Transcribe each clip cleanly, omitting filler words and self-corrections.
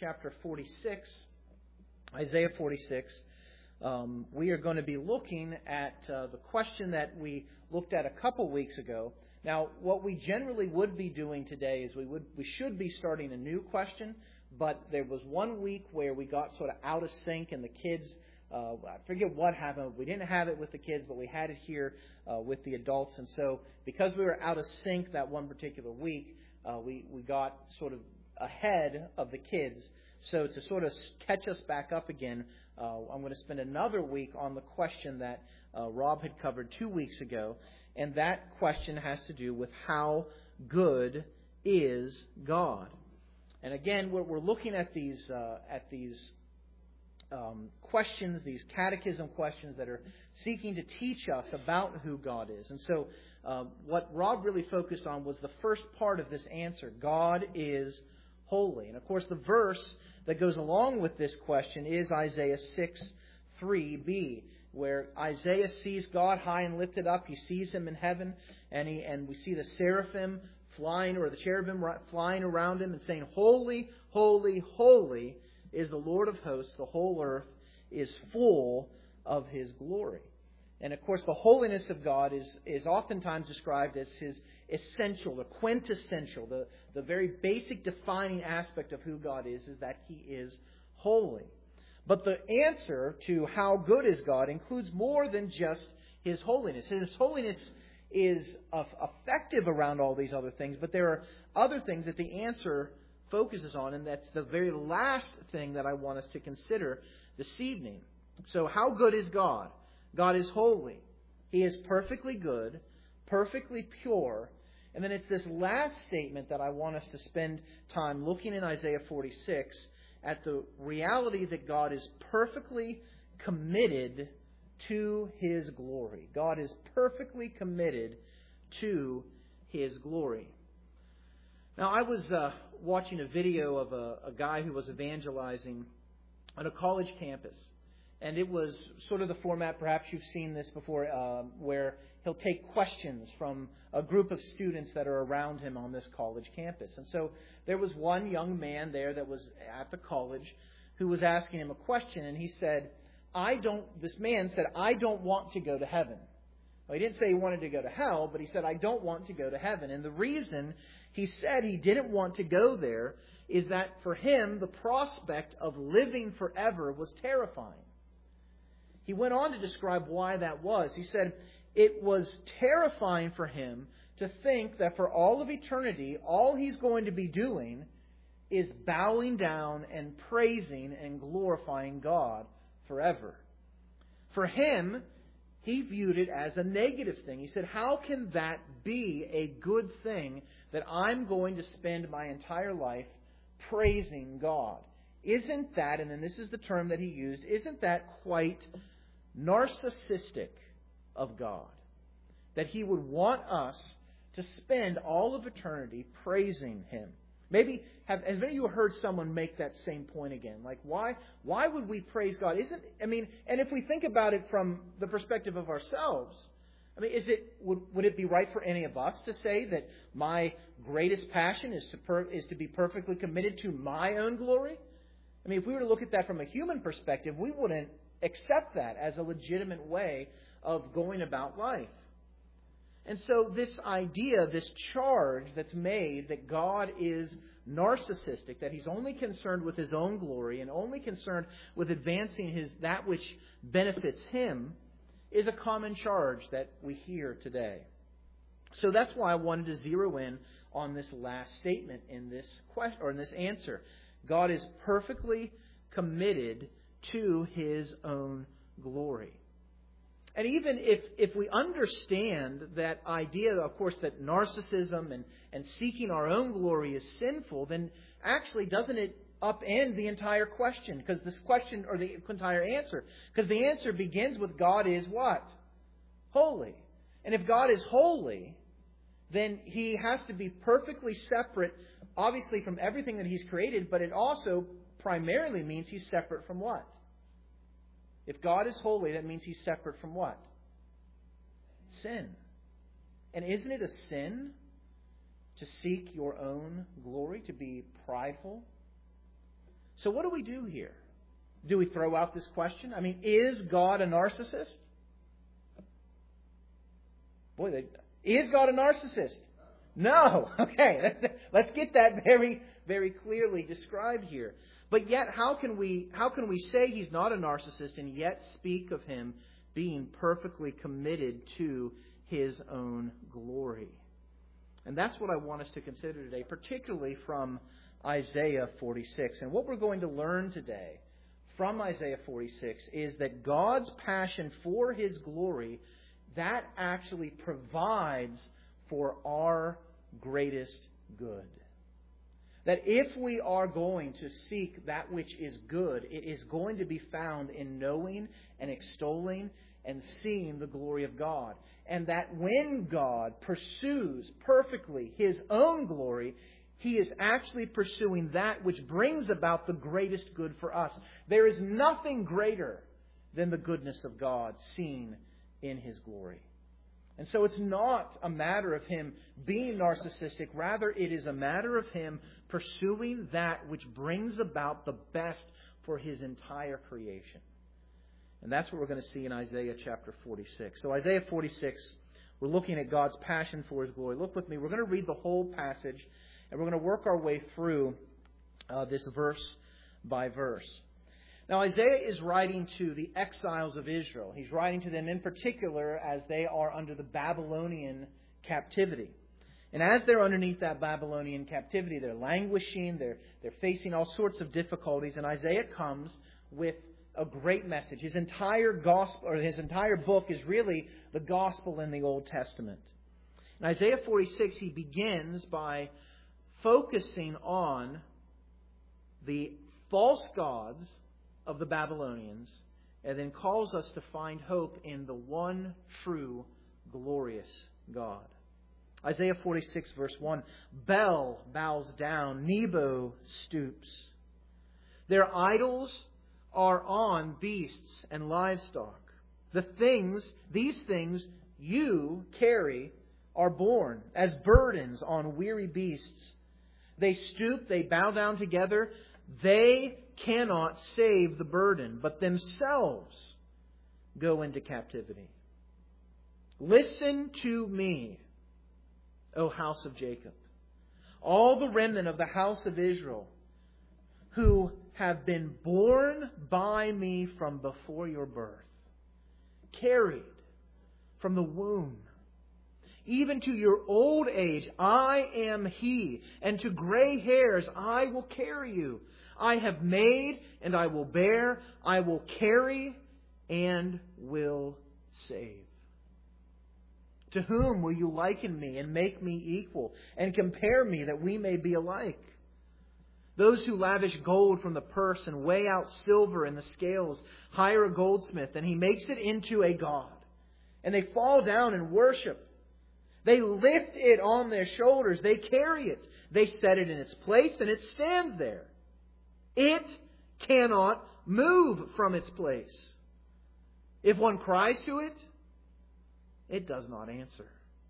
chapter 46, Isaiah 46. We are going to be looking at the question that we looked at a couple weeks ago. Now, what we generally would be doing today is we should be starting a new question, but there was 1 week where we got sort of out of sync, and the kids, I forget what happened. We didn't have it with the kids, but we had it here with the adults. And so because we were out of sync that one particular week, we got sort of ahead of the kids. So to sort of catch us back up again, I'm going to spend another week on the question that Rob had covered 2 weeks ago. And that question has to do with how good is God? And again, we're looking at these questions, these catechism questions that are seeking to teach us about who God is. And so what Rob really focused on was the first part of this answer. God is holy. And of course, the verse that goes along with this question is Isaiah 6:3b, where Isaiah sees God high and lifted up. He sees Him in heaven, and we see the seraphim flying, or the cherubim flying around Him and saying, "Holy, holy, holy is the Lord of hosts. The whole earth is full of His glory." And of course, the holiness of God is oftentimes described as His essential, the quintessential, the very basic defining aspect of who God is that He is holy. But the answer to how good is God includes more than just His holiness. His holiness is effective around all these other things, but there are other things that the answer focuses on, and that's the very last thing that I want us to consider this evening. So how good is God? God is holy. He is perfectly good, perfectly pure. And then it's this last statement that I want us to spend time looking in Isaiah 46 at the reality that God is perfectly committed to His glory. God is perfectly committed to His glory. Now, I was watching a video of a guy who was evangelizing on a college campus. And it was sort of the format, perhaps you've seen this before, where he'll take questions from a group of students that are around him on this college campus. And so there was one young man there that was at the college who was asking him a question, and he said, this man said, "I don't want to go to heaven." Well, he didn't say he wanted to go to hell, but he said, "I don't want to go to heaven." And the reason he said he didn't want to go there is that for him, the prospect of living forever was terrifying. He went on to describe why that was. He said it was terrifying for him to think that for all of eternity, all he's going to be doing is bowing down and praising and glorifying God forever. For him, he viewed it as a negative thing. He said, how can that be a good thing that I'm going to spend my entire life praising God? Isn't that, and then this is the term that he used, isn't that quite narcissistic of God? That He would want us to spend all of eternity praising Him. Maybe have any of you heard someone make that same point again? Like, why would we praise God? And if we think about it from the perspective of ourselves, would it be right for any of us to say that my greatest passion is to be perfectly committed to my own glory? If we were to look at that from a human perspective, we wouldn't accept that as a legitimate way of going about life. And so this idea, this charge that's made that God is narcissistic, that He's only concerned with His own glory and only concerned with advancing that which benefits Him, is a common charge that we hear today. So that's why I wanted to zero in on this last statement in this question, or in this answer. God is perfectly committed to His own glory. And even if we understand that idea, of course, that narcissism and seeking our own glory is sinful, then actually doesn't it upend the entire question? Because this question, or the entire answer, because the answer begins with God is what? Holy. And if God is holy, then He has to be perfectly separate, obviously, from everything that He's created, but it also primarily means He's separate from what? If God is holy, that means He's separate from what? Sin. And isn't it a sin to seek your own glory, to be prideful? So what do we do here? Do we throw out this question? I mean, is God a narcissist? Is God a narcissist? No. Okay, let's get that very, very clearly described here. But yet, how can we say He's not a narcissist and yet speak of Him being perfectly committed to His own glory? And that's what I want us to consider today, particularly from Isaiah 46. And what we're going to learn today from Isaiah 46 is that God's passion for His glory, that actually provides for our greatest good. That if we are going to seek that which is good, it is going to be found in knowing and extolling and seeing the glory of God. And that when God pursues perfectly His own glory, He is actually pursuing that which brings about the greatest good for us. There is nothing greater than the goodness of God seen in His glory. And so it's not a matter of Him being narcissistic. Rather, it is a matter of Him pursuing that which brings about the best for His entire creation. And that's what we're going to see in Isaiah chapter 46. So Isaiah 46, we're looking at God's passion for His glory. Look with me. We're going to read the whole passage, and we're going to work our way through this verse by verse. Now, Isaiah is writing to the exiles of Israel. He's writing to them in particular as they are under the Babylonian captivity. And as they're underneath that Babylonian captivity, they're languishing, they're facing all sorts of difficulties, and Isaiah comes with a great message. His entire gospel, or his entire book, is really the gospel in the Old Testament. In Isaiah 46, he begins by focusing on the false gods of the Babylonians, and then calls us to find hope in the one true, glorious God. Isaiah 46, verse 1, Bel bows down, Nebo stoops. Their idols are on beasts and livestock. These things you carry are borne as burdens on weary beasts. They stoop, they bow down together. They cannot save the burden, but themselves go into captivity. Listen to me, O house of Jacob, all the remnant of the house of Israel, who have been born by me from before your birth, carried from the womb. Even to your old age, I am He, and to gray hairs I will carry you. I have made and I will bear, I will carry and will save. To whom will you liken me and make me equal and compare me that we may be alike? Those who lavish gold from the purse and weigh out silver in the scales hire a goldsmith, and he makes it into a god. And they fall down and worship. They lift it on their shoulders. They carry it. They set it in its place, and it stands there. It cannot move from its place. If one cries to it, it does not answer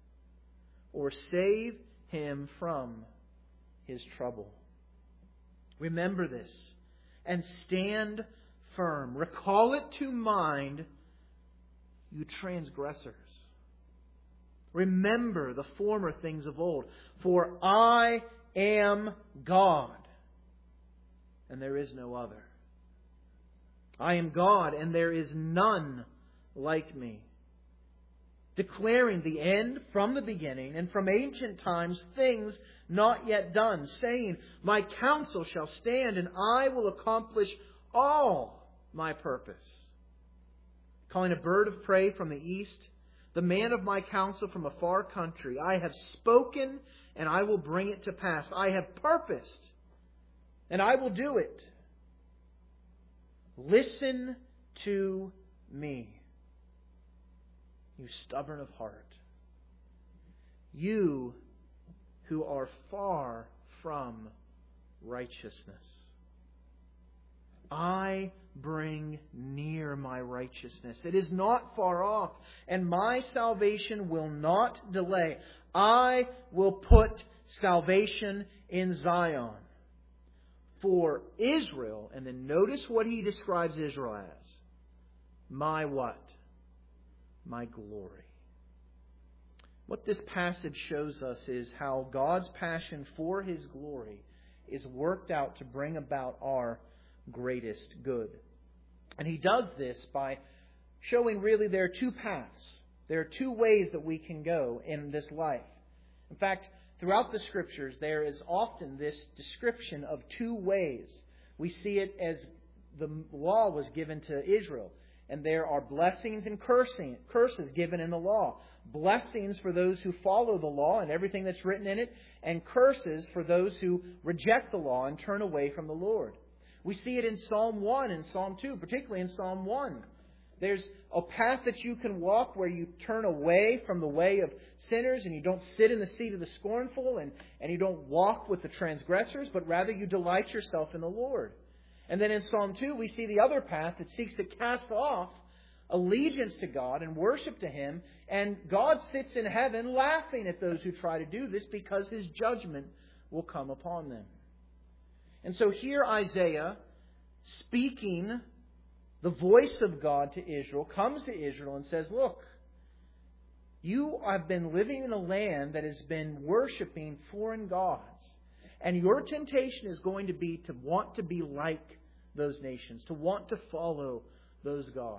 or save him from his trouble. Remember this and stand firm. Recall it to mind, you transgressors. Remember the former things of old. For I am God, and there is no other. I am God, and there is none like me. Declaring the end from the beginning, and from ancient times things not yet done, saying, my counsel shall stand, and I will accomplish all my purpose. Calling a bird of prey from the east, the man of my counsel from a far country. I have spoken, and I will bring it to pass. I have purposed, and I will do it. Listen to me, you stubborn of heart, you who are far from righteousness. I bring near my righteousness. It is not far off, and my salvation will not delay. I will put salvation in Zion for Israel, and then notice what he describes Israel as. My what? My glory. What this passage shows us is how God's passion for His glory is worked out to bring about our greatest good. And He does this by showing really there are two paths. There are two ways that we can go in this life. In fact, throughout the Scriptures, there is often this description of two ways. We see it as the law was given to Israel. And there are blessings and curses given in the law. Blessings for those who follow the law and everything that's written in it, and curses for those who reject the law and turn away from the Lord. We see it in Psalm 1 and Psalm 2, particularly in Psalm 1. There's a path that you can walk where you turn away from the way of sinners, and you don't sit in the seat of the scornful, and you don't walk with the transgressors, but rather you delight yourself in the Lord. And then in Psalm 2, we see the other path that seeks to cast off allegiance to God and worship to Him. And God sits in heaven laughing at those who try to do this because His judgment will come upon them. And so here Isaiah, speaking the voice of God to Israel, comes to Israel and says, look, you have been living in a land that has been worshiping foreign gods. And your temptation is going to be to want to be like those nations, to want to follow those gods.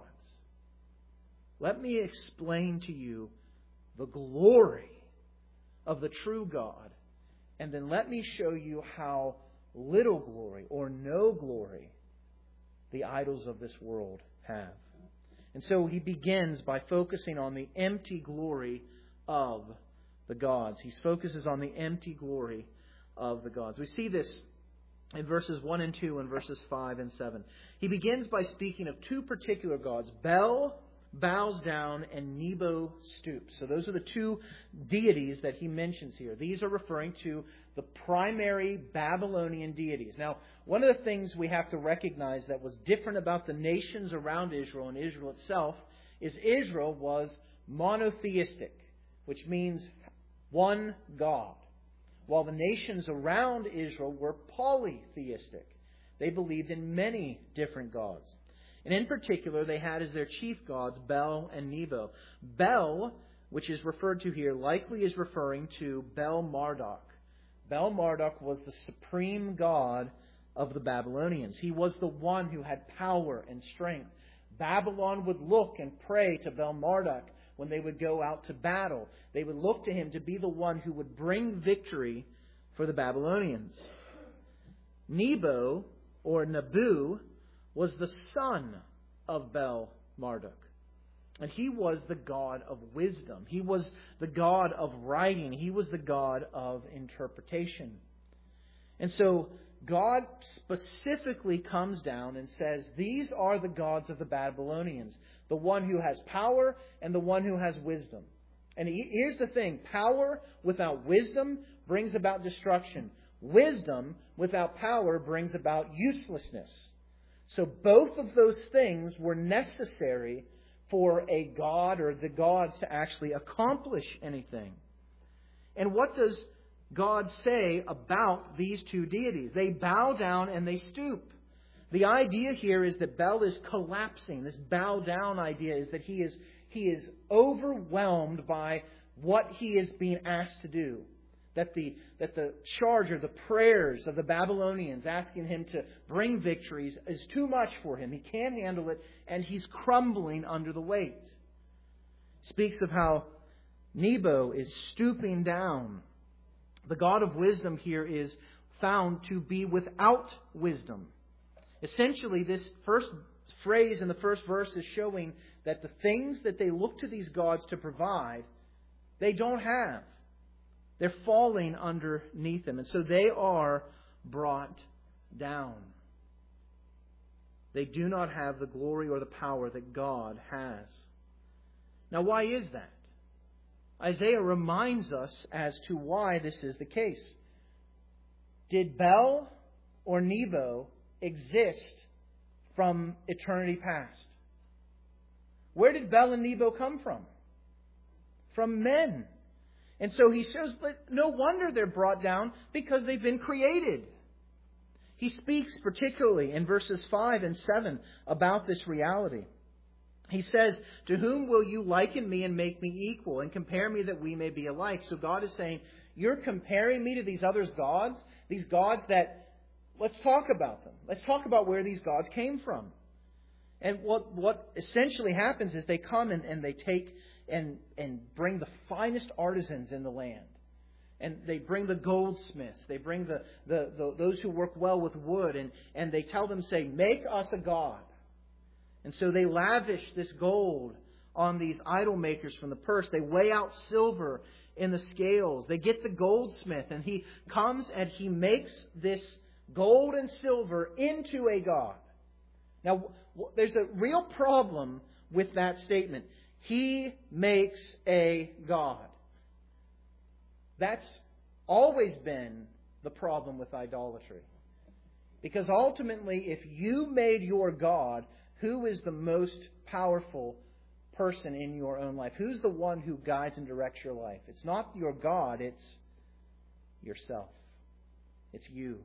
Let me explain to you the glory of the true God, and then let me show you how little glory or no glory the idols of this world have. And so he begins by focusing on the empty glory of the gods. He focuses on the empty glory of the gods. We see this in verses 1 and 2 and verses 5 and 7. He begins by speaking of two particular gods. Bel bows down and Nebo stoops. So those are the two deities that he mentions here. These are referring to the primary Babylonian deities. Now, one of the things we have to recognize that was different about the nations around Israel and Israel itself is Israel was monotheistic, which means one God. While the nations around Israel were polytheistic. They believed in many different gods. And in particular, they had as their chief gods Bel and Nebo. Bel, which is referred to here, likely is referring to Bel Marduk. Bel Marduk was the supreme god of the Babylonians. He was the one who had power and strength. Babylon would look and pray to Bel Marduk when they would go out to battle. They would look to him to be the one who would bring victory for the Babylonians. Nebo, or Nabu, was the son of Bel Marduk. And he was the god of wisdom. He was the god of writing. He was the god of interpretation. And so God specifically comes down and says, these are the gods of the Babylonians. The one who has power and the one who has wisdom. And here's the thing. Power without wisdom brings about destruction. Wisdom without power brings about uselessness. So both of those things were necessary for a god or the gods to actually accomplish anything. And what does God say about these two deities? They bow down and they stoop. The idea here is that Bel is collapsing. This bow down idea is that he is overwhelmed by what he is being asked to do. That the charge or the prayers of the Babylonians asking him to bring victories is too much for him. He can't handle it, and he's crumbling under the weight. Speaks of how Nebo is stooping down. The God of wisdom here is found to be without wisdom. Essentially, this first phrase in the first verse is showing that the things that they look to these gods to provide, they don't have. They're falling underneath them. And so they are brought down. They do not have the glory or the power that God has. Now, why is that? Isaiah reminds us as to why this is the case. Did Bel or Nebo exist from eternity past? Where did Bel and Nebo come from? From men. And so he says, but no wonder they're brought down because they've been created. He speaks particularly in verses 5 and 7 about this reality. He says, "To whom will you liken me and make me equal, and compare me that we may be alike?" So God is saying, you're comparing me to these other gods, these gods that, let's talk about them. Let's talk about where these gods came from. And what essentially happens is they come and they take and bring the finest artisans in the land. And they bring the goldsmiths. They bring those who work well with wood. And they tell them, say, make us a god. And so they lavish this gold on these idol makers from the purse. They weigh out silver in the scales. They get the goldsmith, and he comes and he makes this gold and silver into a god. Now, there's a real problem with that statement. He makes a god. That's always been the problem with idolatry. Because ultimately, if you made your god, who is the most powerful person in your own life? Who's the one who guides and directs your life? It's not your God, it's yourself. It's you.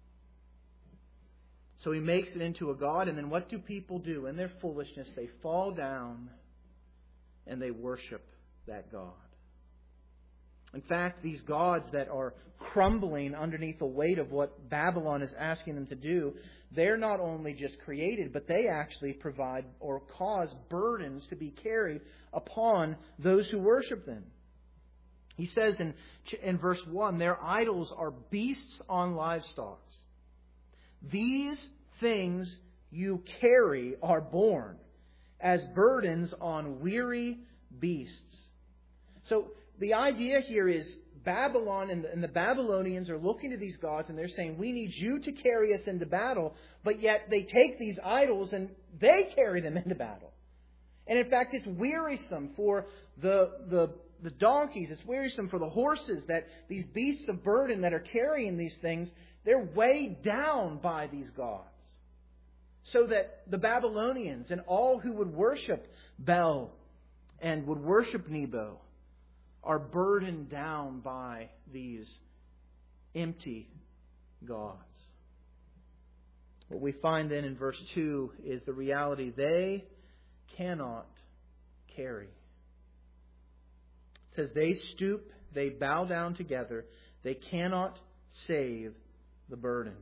So he makes it into a god, and then what do people do? In their foolishness, they fall down and they worship that god. In fact, these gods that are crumbling underneath the weight of what Babylon is asking them to do, they're not only just created, but they actually provide or cause burdens to be carried upon those who worship them. He says in verse 1, their idols are beasts on livestock. These things you carry are borne as burdens on weary beasts. So the idea here is Babylon and the Babylonians are looking to these gods and they're saying, we need you to carry us into battle. But yet they take these idols and they carry them into battle. And in fact, it's wearisome for the donkeys. It's wearisome for the horses that these beasts of burden that are carrying these things, they're weighed down by these gods. So that the Babylonians and all who would worship Bel and would worship Nebo are burdened down by these empty gods. What we find then in verse 2 is the reality they cannot carry. It says they stoop, they bow down together, they cannot save the burden.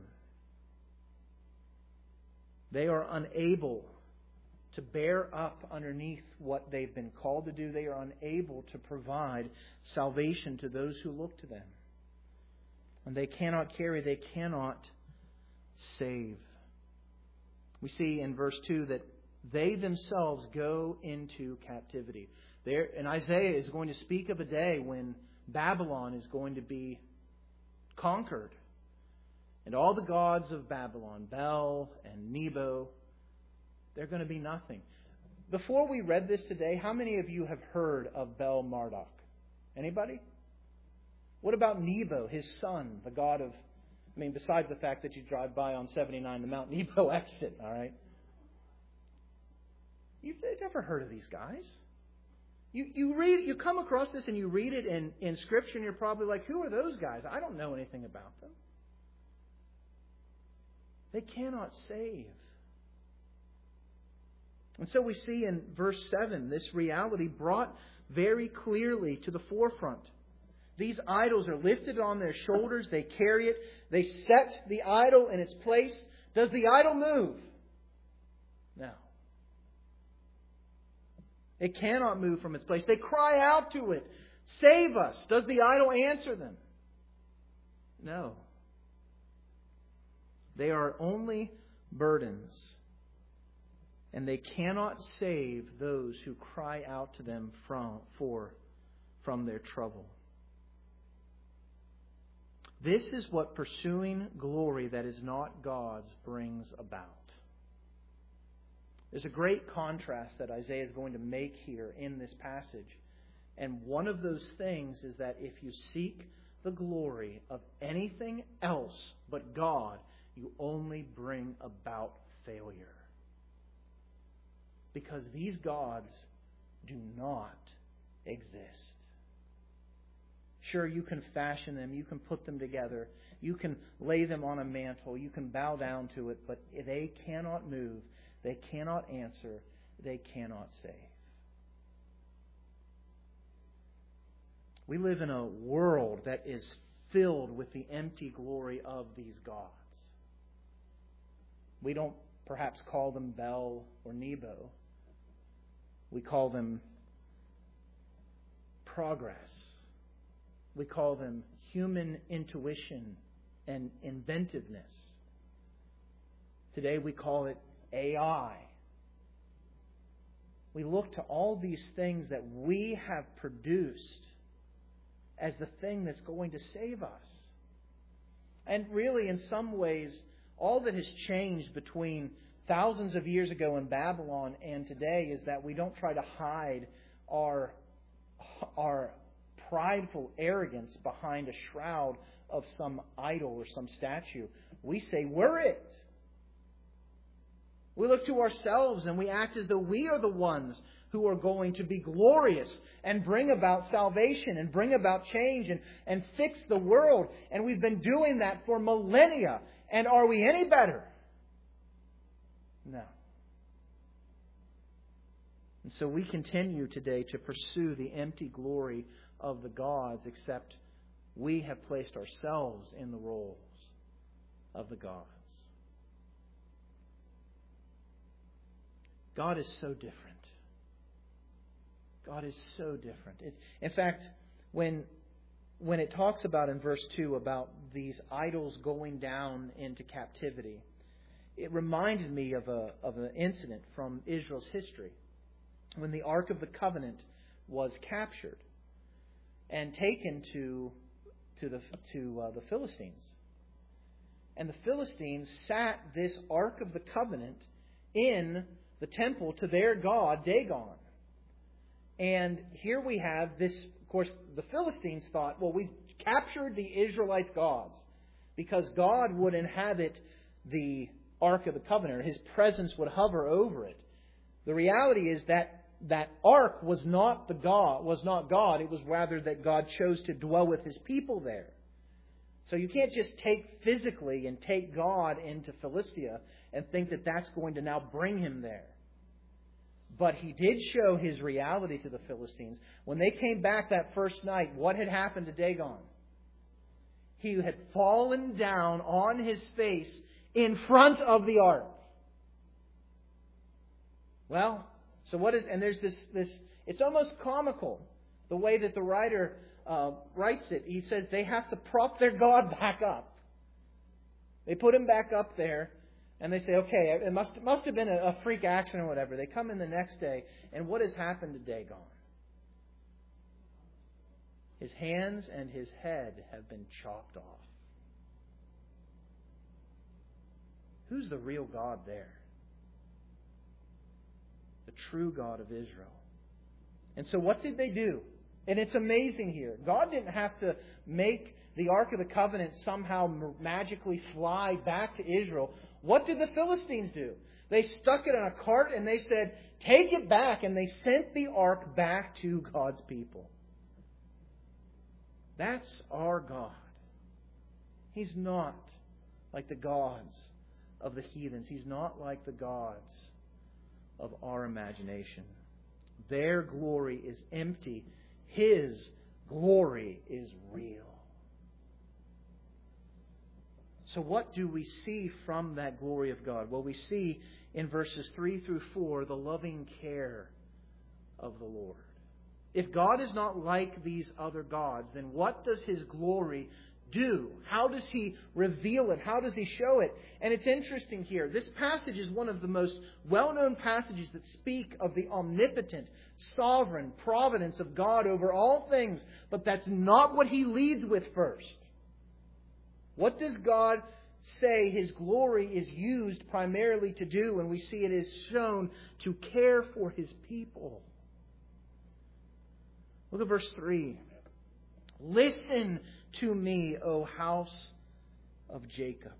They are unable to bear up underneath what they've been called to do. They are unable to provide salvation to those who look to them. And they cannot carry, they cannot save. We see in verse 2 that they themselves go into captivity. And Isaiah is going to speak of a day when Babylon is going to be conquered. And all the gods of Babylon, Bel and Nebo, they're going to be nothing. Before we read this today, how many of you have heard of Bel Marduk? Anybody? What about Nebo, his son, the god of... besides the fact that you drive by on 79 the Mount Nebo exit, all right? You've never heard of these guys. You come across this and you read it in Scripture and you're probably like, who are those guys? I don't know anything about them. They cannot save. And so we see in verse 7 this reality brought very clearly to the forefront. These idols are lifted on their shoulders. They carry it. They set the idol in its place. Does the idol move? No. It cannot move from its place. They cry out to it, save us. Does the idol answer them? No. They are only burdens. And they cannot save those who cry out to them from their trouble. This is what pursuing glory that is not God's brings about. There's a great contrast that Isaiah is going to make here in this passage. And one of those things is that if you seek the glory of anything else but God, you only bring about failure. Because these gods do not exist. Sure, you can fashion them, you can put them together, you can lay them on a mantle, you can bow down to it, but they cannot move, they cannot answer, they cannot save. We live in a world that is filled with the empty glory of these gods. We don't perhaps call them Bel or Nebo. We call them progress. We call them human intuition and inventiveness. Today we call it AI. We look to all these things that we have produced as the thing that's going to save us. And really, in some ways, all that has changed between thousands of years ago in Babylon and today is that we don't try to hide our prideful arrogance behind a shroud of some idol or some statue. We say, we're it. We look to ourselves and we act as though we are the ones who are going to be glorious and bring about salvation and bring about change and fix the world. And we've been doing that for millennia. And are we any better? No. And so we continue today to pursue the empty glory of the gods, except we have placed ourselves in the roles of the gods. God is so different. God is so different. In fact, when it talks about in verse 2 about these idols going down into captivity, it reminded me of an incident from Israel's history when the Ark of the Covenant was captured and taken to the Philistines. And the Philistines sat this Ark of the Covenant in the temple to their god Dagon. And here we have this, of course, the Philistines thought, well, we've captured the Israelites' gods because God would inhabit the Ark of the Covenant. His presence would hover over it. The reality is that ark was not God. It was rather that God chose to dwell with His people there. So you can't just take God into Philistia and think that that's going to now bring Him there. But He did show His reality to the Philistines. When they came back that first night, what had happened to Dagon? He had fallen down on his face in front of the ark. Well, so what is... And there's this it's almost comical, the way that the writer writes it. He says they have to prop their God back up. They put him back up there. And they say, okay, it must have been a freak accident or whatever. They come in the next day, and what has happened to Dagon? His hands and his head have been chopped off. Who's the real God there? The true God of Israel. And so what did they do? And it's amazing here. God didn't have to make the Ark of the Covenant somehow magically fly back to Israel. What did the Philistines do? They stuck it on a cart and they said, take it back. And they sent the ark back to God's people. That's our God. He's not like the gods of the heathens. He's not like the gods of our imagination. Their glory is empty. His glory is real. So what do we see from that glory of God? Well, we see in verses 3 through 4 the loving care of the Lord. If God is not like these other gods, then what does His glory do? How does He reveal it? How does He show it? And it's interesting here. This passage is one of the most well-known passages that speak of the omnipotent, sovereign providence of God over all things. But that's not what He leads with first. What does God say His glory is used primarily to do? And we see it is shown to care for His people. Look at verse 3. Listen to me, O house of Jacob,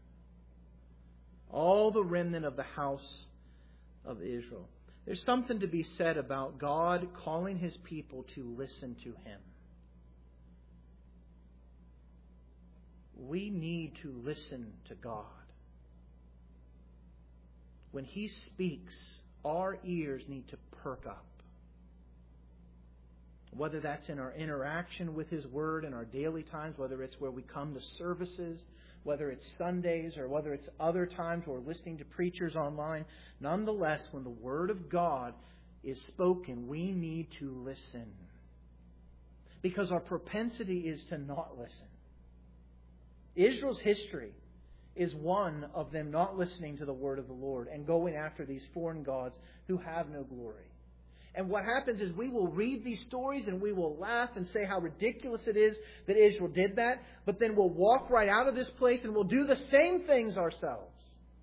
all the remnant of the house of Israel. There's something to be said about God calling His people to listen to Him. we need to listen to God. When He speaks, our ears need to perk up. Whether that's in our interaction with His Word in our daily times, whether it's where we come to services, whether it's Sundays, or whether it's other times we're listening to preachers online. Nonetheless, when the Word of God is spoken, we need to listen. Because our propensity is to not listen. Israel's history is one of them not listening to the Word of the Lord and going after these foreign gods who have no glory. And what happens is we will read these stories and we will laugh and say how ridiculous it is that Israel did that. But then we'll walk right out of this place and we'll do the same things ourselves.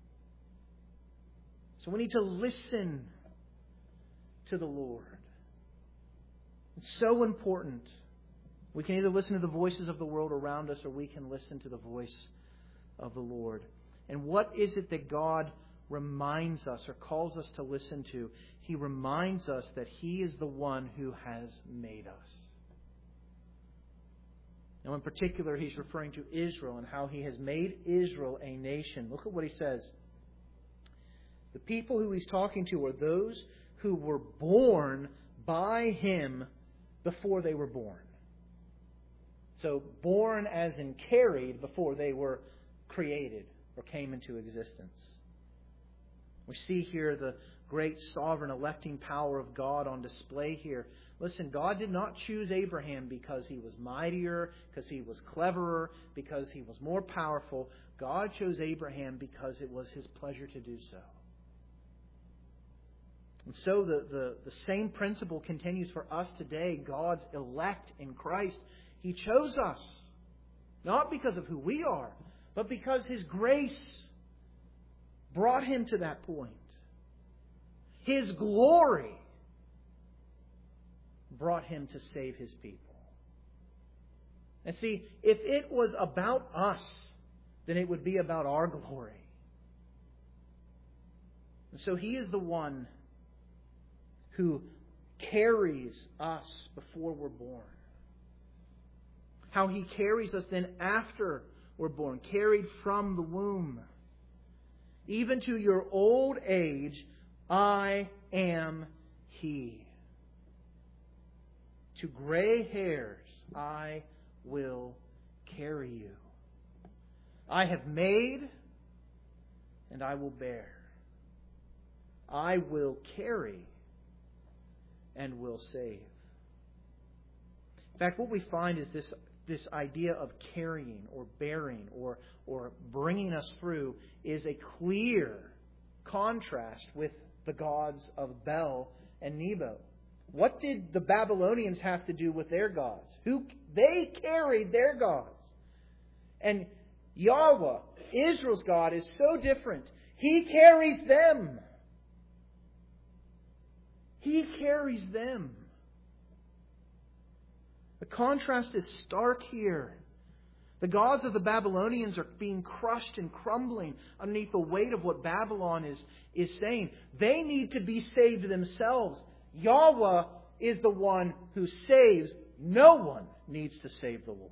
So we need to listen to the Lord. It's so important. We can either listen to the voices of the world around us or we can listen to the voice of the Lord. And what is it that God reminds us or calls us to listen to? He reminds us that He is the one who has made us. Now, in particular, He's referring to Israel and how He has made Israel a nation. Look at what He says. The people who He's talking to are those who were born by Him before they were born. So, born as in carried before they were created or came into existence. We see here the great sovereign electing power of God on display here. Listen, God did not choose Abraham because he was mightier, because he was cleverer, because he was more powerful. God chose Abraham because it was His pleasure to do so. And so the same principle continues for us today. God's elect in Christ. He chose us, not because of who we are, but because His grace brought Him to that point. His glory brought Him to save His people. And see, if it was about us, then it would be about our glory. And so He is the one who carries us before we're born. How He carries us then after we're born, carried from the womb. Even to your old age, I am He. To gray hairs, I will carry you. I have made, and I will bear. I will carry, and will save. In fact, what we find is this idea of carrying or bearing or bringing us through is a clear contrast with the gods of Bel and Nebo. What did the Babylonians have to do with their gods? They carried their gods. And Yahweh, Israel's God, is so different. He carries them. He carries them. The contrast is stark here. The gods of the Babylonians are being crushed and crumbling underneath the weight of what Babylon is saying. They need to be saved themselves. Yahweh is the one who saves. No one needs to save the Lord.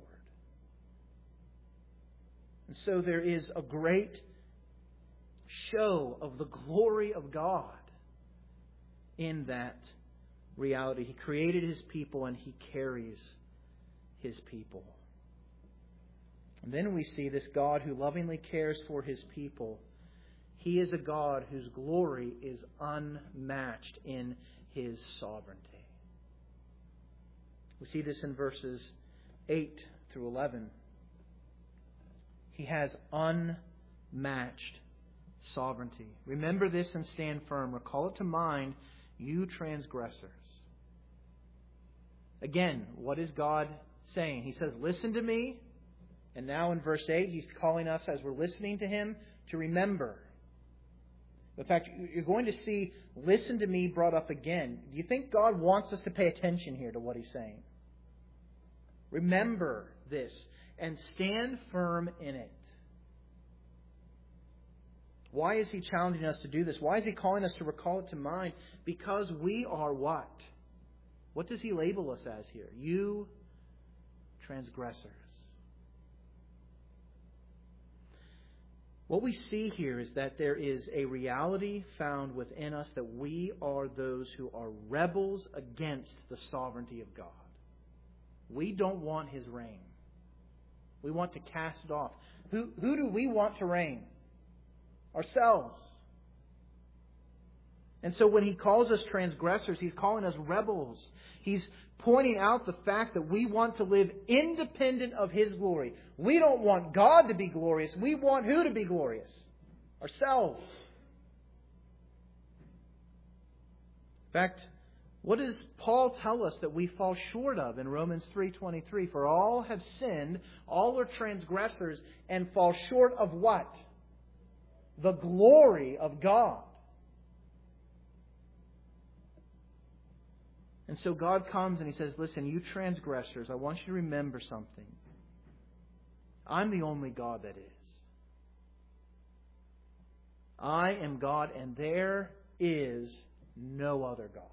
And so there is a great show of the glory of God in that reality. He created His people and He carries His people. And then we see this God who lovingly cares for His people. He is a God whose glory is unmatched in His sovereignty. We see this in verses 8 through 11. He has unmatched sovereignty. Remember this and stand firm. Recall it to mind, you transgressors. Again, what is God saying? He says, listen to me. And now in verse 8, He's calling us, as we're listening to Him, to remember. In fact, you're going to see listen to me brought up again. Do you think God wants us to pay attention here to what He's saying? Remember this and stand firm in it. Why is He challenging us to do this? Why is He calling us to recall it to mind? Because we are what? What does He label us as here? You transgressors. What we see here is that there is a reality found within us that we are those who are rebels against the sovereignty of God. We don't want His reign. We want to cast it off. Who do we want to reign? Ourselves. And so when He calls us transgressors, He's calling us rebels. He's pointing out the fact that we want to live independent of His glory. We don't want God to be glorious. We want who to be glorious? Ourselves. In fact, what does Paul tell us that we fall short of in Romans 3:23? For all have sinned, all are transgressors, and fall short of what? The glory of God. And so God comes and He says, listen, you transgressors, I want you to remember something. I'm the only God that is. I am God, and there is no other God.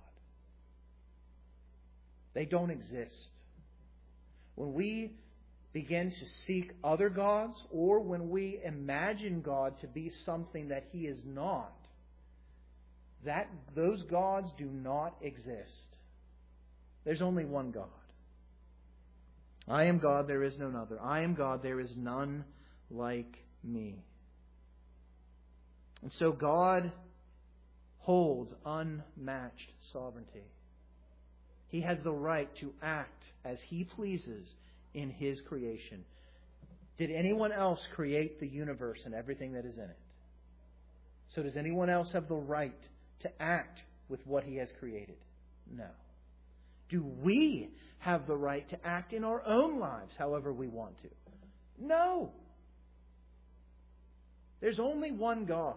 They don't exist. When we begin to seek other gods, or when we imagine God to be something that He is not, those gods do not exist. There's only one God. I am God, there is none other. I am God, there is none like me. And so God holds unmatched sovereignty. He has the right to act as He pleases in His creation. Did anyone else create the universe and everything that is in it? So does anyone else have the right to act with what He has created? No. Do we have the right to act in our own lives however we want to? No. There's only one God.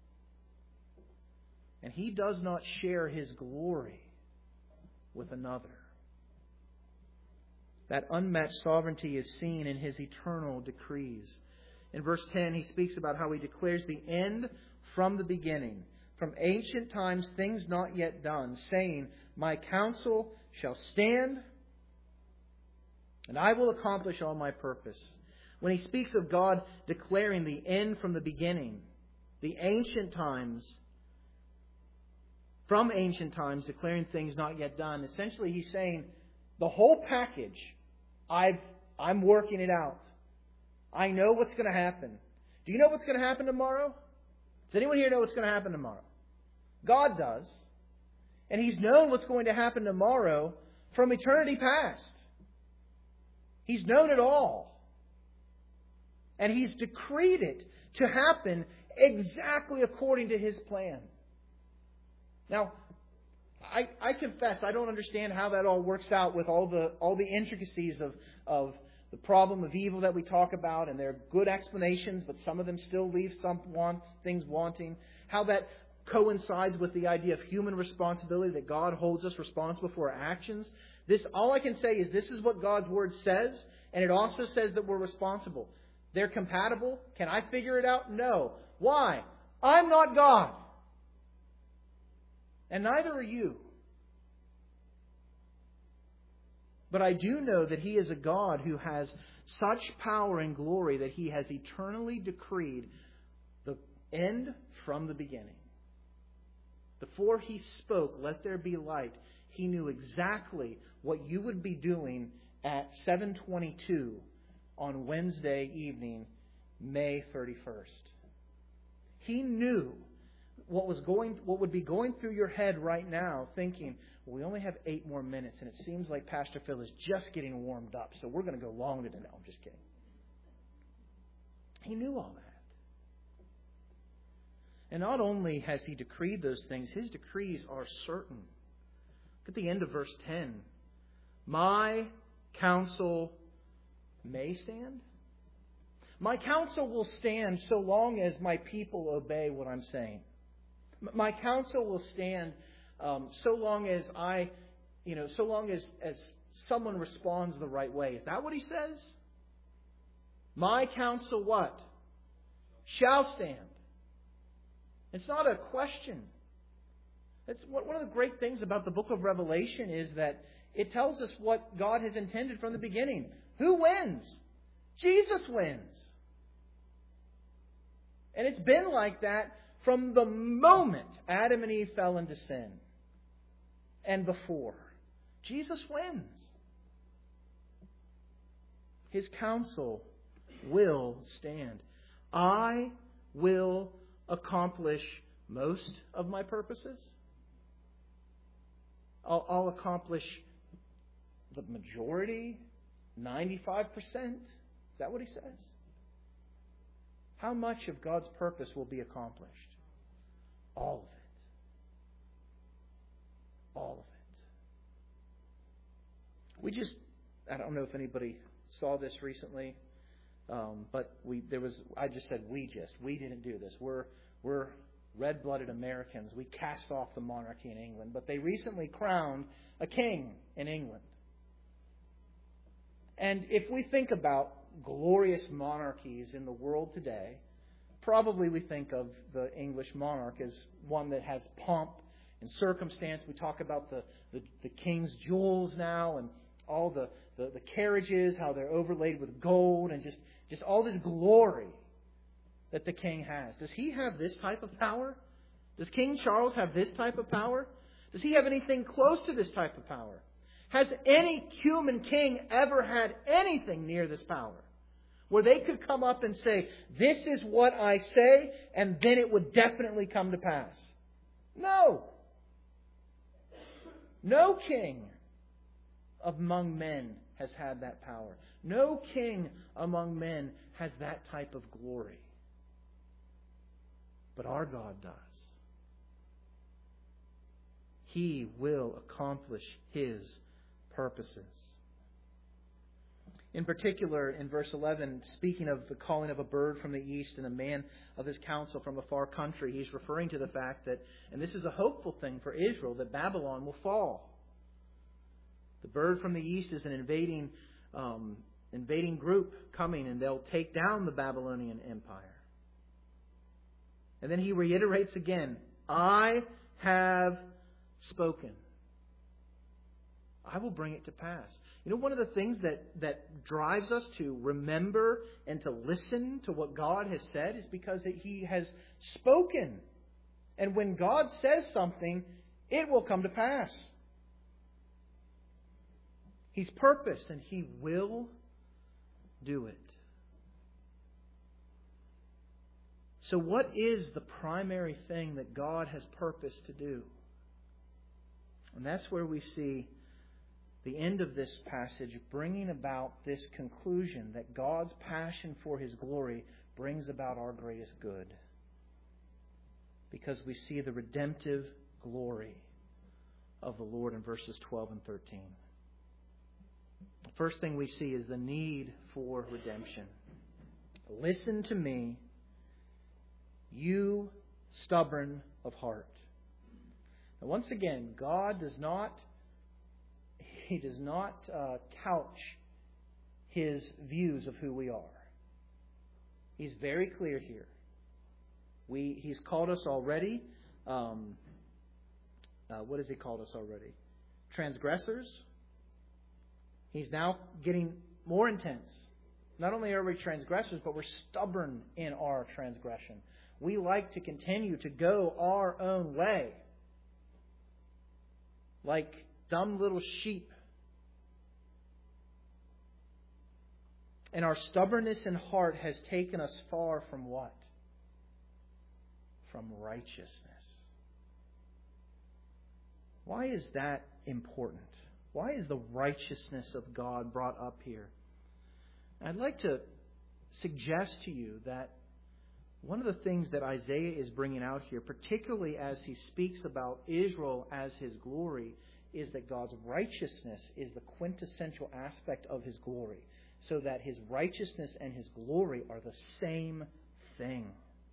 And He does not share His glory with another. That unmatched sovereignty is seen in His eternal decrees. In verse 10, He speaks about how He declares the end from the beginning, from ancient times, things not yet done, saying, my counsel shall stand, and I will accomplish all my purpose. When He speaks of God declaring the end from the beginning, the ancient times, from ancient times declaring things not yet done, essentially He's saying, the whole package, I'm working it out. I know what's going to happen. Do you know what's going to happen tomorrow? Does anyone here know what's going to happen tomorrow? God does. And He's known what's going to happen tomorrow from eternity past. He's known it all. And He's decreed it to happen exactly according to His plan. Now, I confess I don't understand how that all works out with all the intricacies of the problem of evil that we talk about, and there are good explanations, but some of them still leave things wanting. How that coincides with the idea of human responsibility, that God holds us responsible for our actions. All I can say is this is what God's Word says, and it also says that we're responsible. They're compatible. Can I figure it out? No. Why? I'm not God. And neither are you. But I do know that He is a God who has such power and glory that He has eternally decreed the end from the beginning. Before He spoke, let there be light, He knew exactly what you would be doing at 7:22 on Wednesday evening, May 31st. He knew what would be going through your head right now, thinking, well, we only have 8 more minutes, and it seems like Pastor Phil is just getting warmed up, so we're going to go longer than that. No, I'm just kidding. He knew all that. And not only has He decreed those things, His decrees are certain. Look at the end of verse 10. My counsel may stand. My counsel will stand so long as my people obey what I'm saying. My counsel will stand so long as so long as someone responds the right way. Is that what He says? My counsel what? Shall stand. It's not a question. It's one of the great things about the book of Revelation is that it tells us what God has intended from the beginning. Who wins? Jesus wins. And it's been like that from the moment Adam and Eve fell into sin and before. Jesus wins. His counsel will stand. I will accomplish most of my purposes. I'll accomplish the majority, 95%. Is that what he says? How much of God's purpose will be accomplished? All of it. All of it. I don't know if anybody saw this recently, but we didn't do this. We're red-blooded Americans. We cast off the monarchy in England, but they recently crowned a king in England. And if we think about glorious monarchies in the world today, probably we think of the English monarch as one that has pomp and circumstance. We talk about the king's jewels now and all the carriages, how they're overlaid with gold and just all this glory that the king has. Does he have this type of power? Does King Charles have this type of power? Does he have anything close to this type of power? Has any human king ever had anything near this power? Where they could come up and say, this is what I say, and then it would definitely come to pass. No. No king among men has had that power. No king among men has that type of glory. But our God does. He will accomplish His purposes. In particular, in verse 11, speaking of the calling of a bird from the east and a man of his counsel from a far country, he's referring to the fact that, and this is a hopeful thing for Israel, that Babylon will fall. The bird from the east is an invading group coming, and they'll take down the Babylonian Empire. And then he reiterates again, I have spoken. I will bring it to pass. You know, one of the things that drives us to remember and to listen to what God has said is because He has spoken. And when God says something, it will come to pass. He's purposed and He will do it. So what is the primary thing that God has purposed to do? And that's where we see the end of this passage bringing about this conclusion that God's passion for His glory brings about our greatest good. Because we see the redemptive glory of the Lord in verses 12 and 13. The first thing we see is the need for redemption. Listen to me, you stubborn of heart. Now, once again, God does not couch His views of who we are. He's very clear here. He's called us already. What has He called us already? Transgressors. He's now getting more intense. Not only are we transgressors, but we're stubborn in our transgression. We like to continue to go our own way. Like dumb little sheep. And our stubbornness in heart has taken us far from what? From righteousness. Why is that important? Why is the righteousness of God brought up here? I'd like to suggest to you that one of the things that Isaiah is bringing out here, particularly as he speaks about Israel as His glory, is that God's righteousness is the quintessential aspect of His glory. So that His righteousness and His glory are the same thing.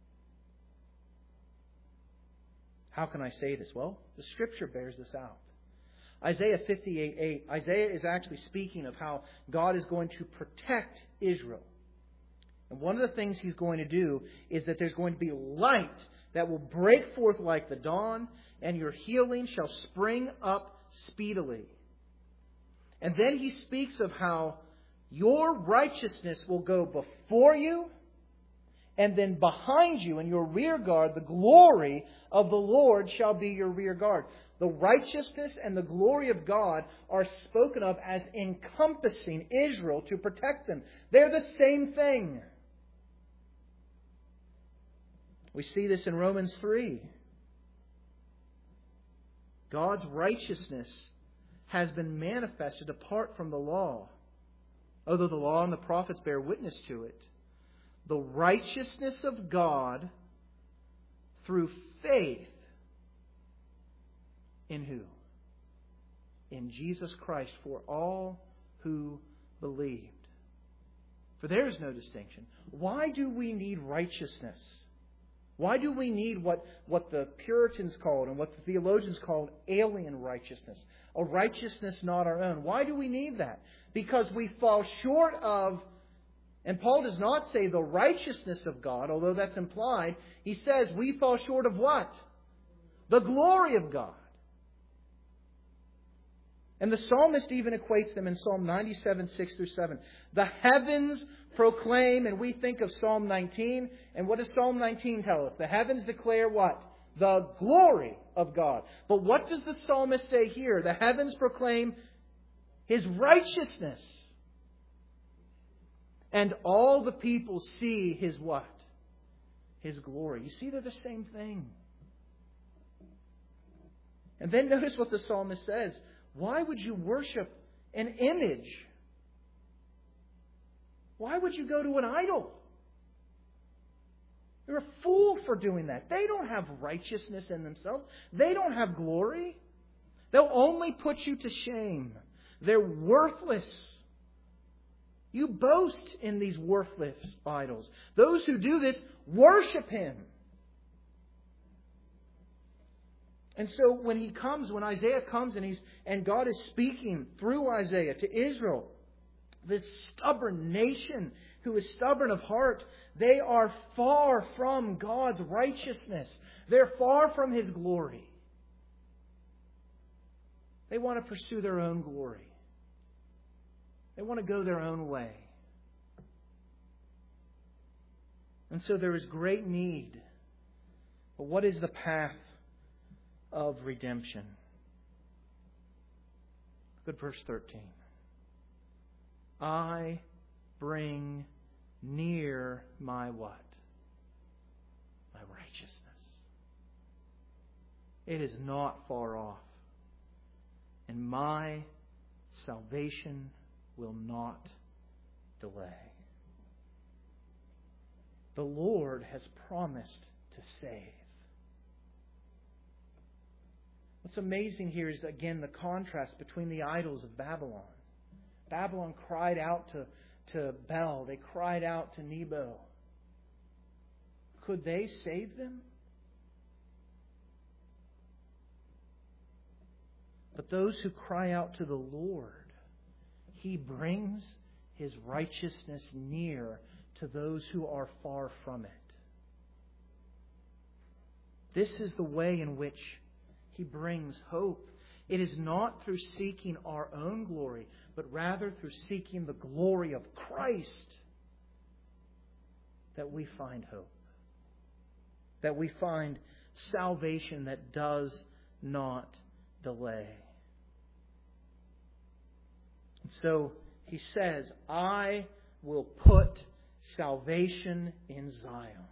How can I say this? Well, the Scripture bears this out. Isaiah 58:8. Isaiah is actually speaking of how God is going to protect Israel. And one of the things He's going to do is that there's going to be light that will break forth like the dawn, and your healing shall spring up speedily. And then He speaks of how your righteousness will go before you, And then behind you in your rear guard, the glory of the Lord shall be your rear guard. The righteousness and the glory of God are spoken of as encompassing Israel to protect them. They're the same thing. We see this in Romans 3. God's righteousness has been manifested apart from the law, although the law and the prophets bear witness to it. The righteousness of God through faith in who? In Jesus Christ for all who believed. For there is no distinction. Why do we need righteousness? Why do we need what the Puritans called and what the theologians called alien righteousness? A righteousness not our own. Why do we need that? Because we fall short of, and Paul does not say the righteousness of God, although that's implied. He says we fall short of what? The glory of God. And the psalmist even equates them in Psalm 97, 6 through 7. The heavens proclaim, and we think of Psalm 19. And what does Psalm 19 tell us? The heavens declare what? The glory of God. But what does the psalmist say here? The heavens proclaim His righteousness. And all the people see His what? His glory. You see, they're the same thing. And then notice what the psalmist says. Why would you worship an image? Why would you go to an idol? You're a fool for doing that. They don't have righteousness in themselves. They don't have glory. They'll only put you to shame. They're worthless. You boast in these worthless idols. Those who do this worship Him. And so when Isaiah comes and God is speaking through Isaiah to Israel, this stubborn nation who is stubborn of heart, they are far from God's righteousness. They're far from His glory. They want to pursue their own glory. They want to go their own way. And so there is great need. But what is the path of redemption? Look at verse 13. I bring near my what? My righteousness. It is not far off. And my salvation will not delay. The Lord has promised to save. What's amazing here is, again, the contrast between the idols of Babylon. Babylon cried out to Bel. They cried out to Nebo. Could they save them? But those who cry out to the Lord, He brings His righteousness near to those who are far from it. This is the way in which He brings hope. It is not through seeking our own glory, but rather through seeking the glory of Christ that we find hope. That we find salvation that does not delay. So He says, I will put salvation in Zion.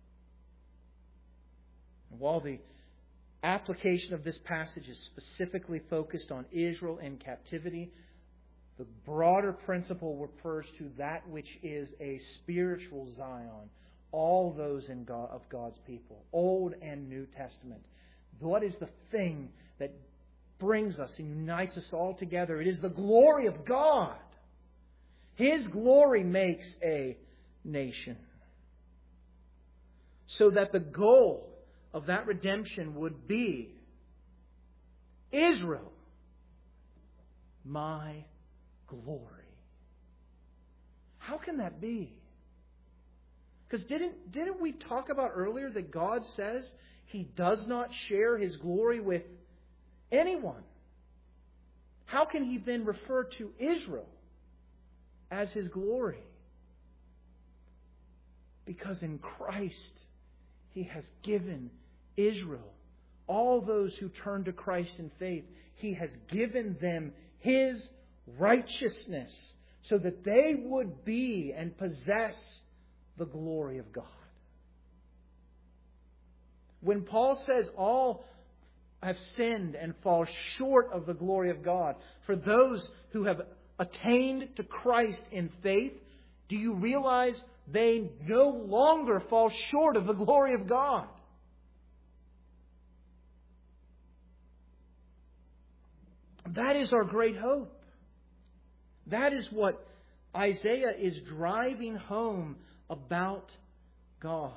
And while the application of this passage is specifically focused on Israel in captivity, the broader principle refers to that which is a spiritual Zion, all those of God's people, Old and New Testament. What is the thing that brings us and unites us all together? It is the glory of God. His glory makes a nation. So that the goal of that redemption would be Israel, my glory. How can that be? Because didn't we talk about earlier that God says He does not share His glory with anyone? How can He then refer to Israel as His glory? Because in Christ, He has given Israel, all those who turn to Christ in faith, He has given them His righteousness so that they would be and possess the glory of God. When Paul says all have sinned and fall short of the glory of God, for those who have attained to Christ in faith, do you realize they no longer fall short of the glory of God? That is our great hope. That is what Isaiah is driving home about God.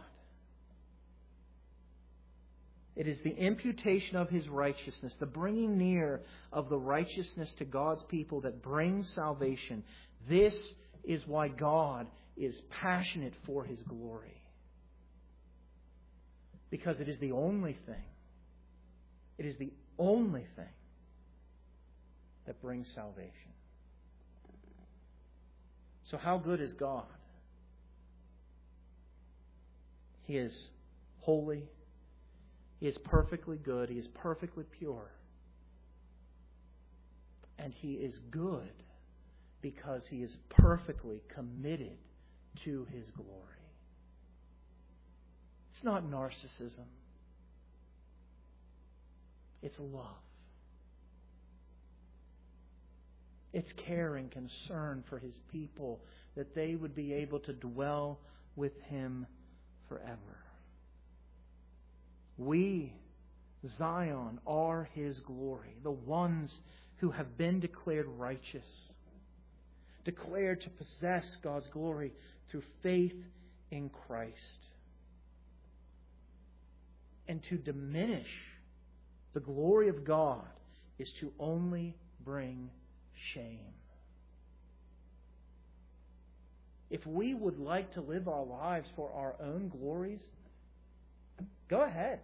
It is the imputation of His righteousness, the bringing near of the righteousness to God's people that brings salvation. This is why God is passionate for His glory. Because it is the only thing. It is the only thing that brings salvation. So how good is God? He is holy. He is perfectly good. He is perfectly pure. And He is good because He is perfectly committed to His glory. It's not narcissism. It's love. It's care and concern for His people, that they would be able to dwell with Him forever. We, Zion, are His glory, the ones who have been declared righteous, declared to possess God's glory through faith in Christ. And to diminish the glory of God is to only bring shame. If we would like to live our lives for our own glories, go ahead.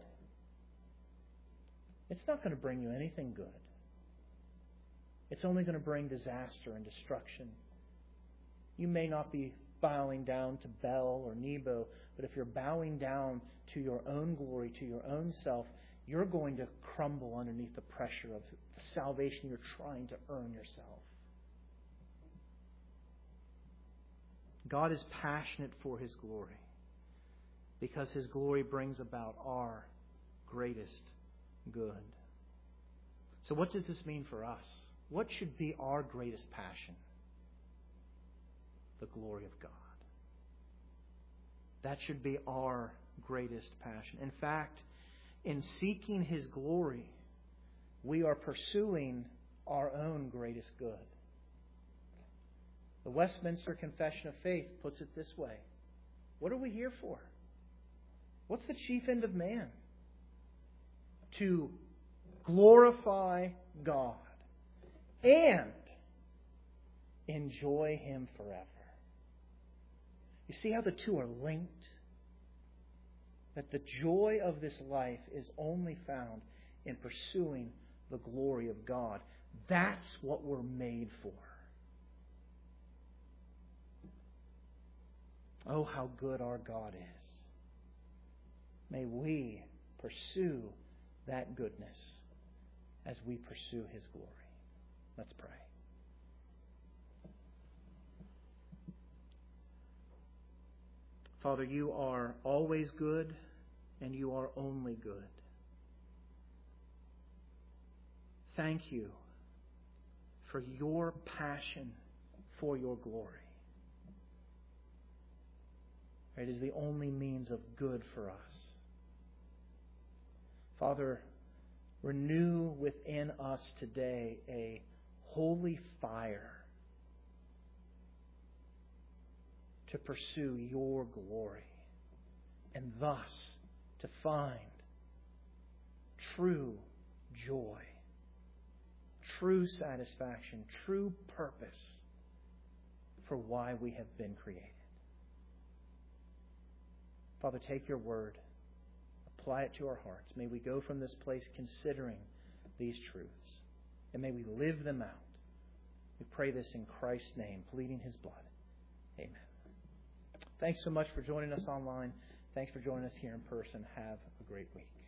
It's not going to bring you anything good. It's only going to bring disaster and destruction. You may not be bowing down to Bel or Nebo, but if you're bowing down to your own glory, to your own self, you're going to crumble underneath the pressure of the salvation you're trying to earn yourself. God is passionate for His glory because His glory brings about our greatest good. So what does this mean for us? What should be our greatest passion? The glory of God. That should be our greatest passion. In fact, in seeking His glory, we are pursuing our own greatest good. The Westminster Confession of Faith puts it this way. What are we here for? What's the chief end of man? To glorify God and enjoy Him forever. You see how the two are linked? That the joy of this life is only found in pursuing the glory of God. That's what we're made for. Oh, how good our God is. May we pursue that goodness as we pursue His glory. Let's pray. Father, You are always good, and You are only good. Thank You for Your passion for Your glory. It is the only means of good for us. Father, renew within us today a holy fire to pursue Your glory and thus to find true joy, true satisfaction, true purpose for why we have been created. Father, take Your word, apply it to our hearts. May we go from this place considering these truths, and may we live them out. We pray this in Christ's name, pleading His blood. Amen. Thanks so much for joining us online. Thanks for joining us here in person. Have a great week.